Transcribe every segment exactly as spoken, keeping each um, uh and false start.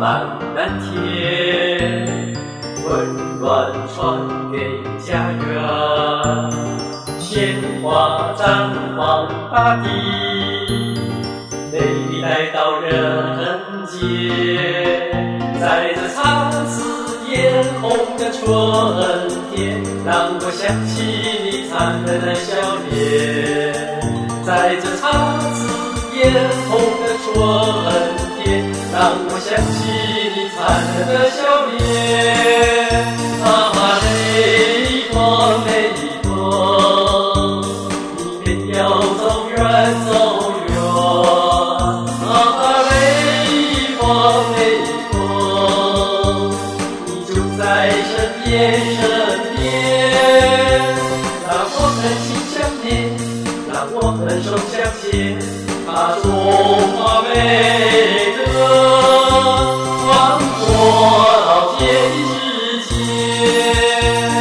满蓝天，温暖传给家园。鲜花绽放大地，美丽来到人间。在这插翅嫣红的春天，让我想起你灿烂的笑脸。在这插翅嫣红的春天，让我想起你灿烂的笑脸。啊，雷锋，雷锋，你便要走远走远。啊，雷锋，雷锋，你就在身边身边。让我们心相连，让我们手相牵，把中华美德传播到天地之间。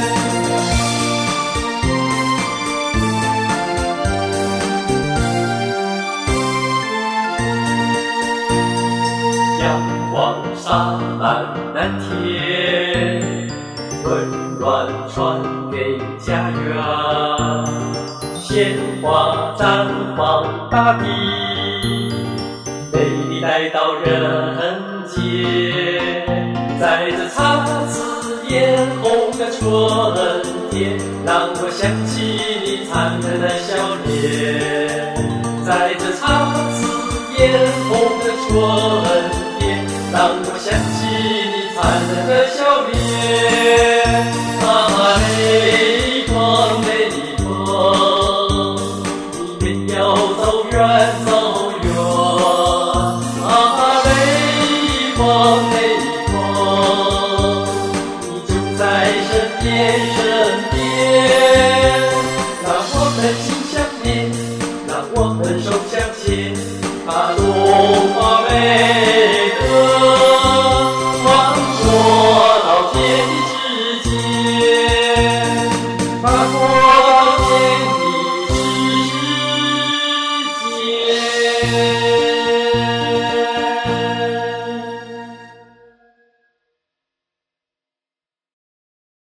阳光洒满蓝天，温暖传给家园。鲜花绽放大地，美丽来到人间。在这插翅嫣红的春天，让我想起你灿烂的笑脸。在这插翅嫣红的春天，让我想起你灿烂的笑脸。啊，雷锋，雷锋，要走远走远。啊，雷锋，雷锋，你就在身边身边。让我们心相连，让我们手相牵，把中华美